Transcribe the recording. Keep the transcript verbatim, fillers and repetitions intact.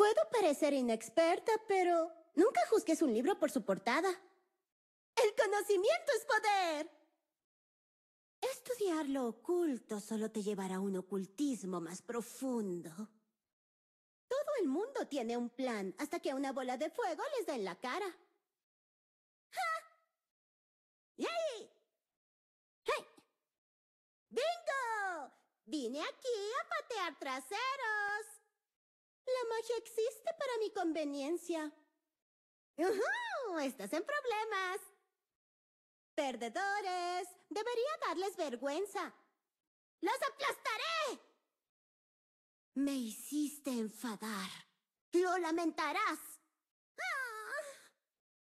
Puedo parecer inexperta, pero nunca juzgues un libro por su portada. ¡El conocimiento es poder! Estudiar lo oculto solo te llevará a un ocultismo más profundo. Todo el mundo tiene un plan hasta que una bola de fuego les da en la cara. ¡Ja! ¡Yay! ¡Hey! ¡Bingo! Vine aquí a patear traseros. La magia existe para mi conveniencia. ¡Uhú! Estás en problemas. Perdedores. Debería darles vergüenza. ¡Los aplastaré! Me hiciste enfadar. Lo lamentarás.